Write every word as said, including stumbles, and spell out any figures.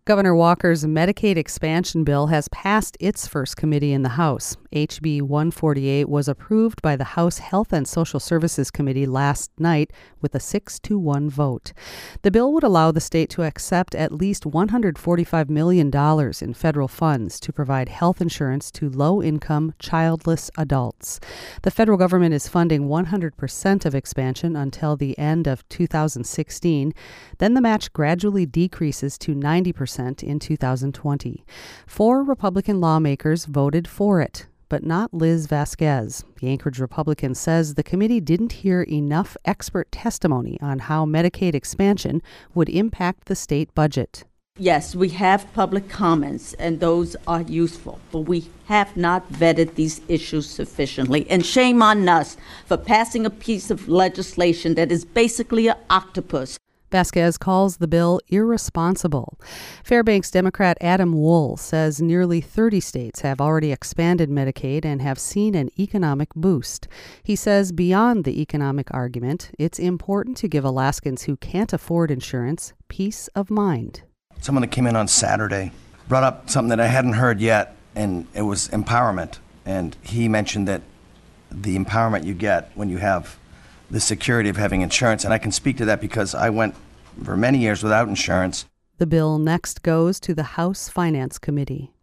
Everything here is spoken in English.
Governor Walker's Medicaid expansion bill has passed its first committee in the House. H B one forty-eight was approved by the House Health and Social Services Committee last night with a six to one vote. The bill would allow the state to accept at least one hundred forty-five million dollars in federal funds to provide health insurance to low-income, childless adults. The federal government is funding one hundred percent of expansion until the end of two thousand sixteen. Then the match gradually decreases to ninety percent in two thousand twenty. Four Republican lawmakers voted for it, but not Liz Vasquez. The Anchorage Republican says the committee didn't hear enough expert testimony on how Medicaid expansion would impact the state budget. Yes, we have public comments, and those are useful, but we have not vetted these issues sufficiently. And shame on us for passing a piece of legislation that is basically an octopus. Vasquez calls the bill irresponsible. Fairbanks Democrat Adam Wool says nearly thirty states have already expanded Medicaid and have seen an economic boost. He says beyond the economic argument, it's important to give Alaskans who can't afford insurance peace of mind. Someone that came in on Saturday brought up something that I hadn't heard yet, and it was empowerment. And he mentioned that the empowerment you get when you have the security of having insurance, and I can speak to that because I went for many years without insurance. The bill next goes to the House Finance Committee.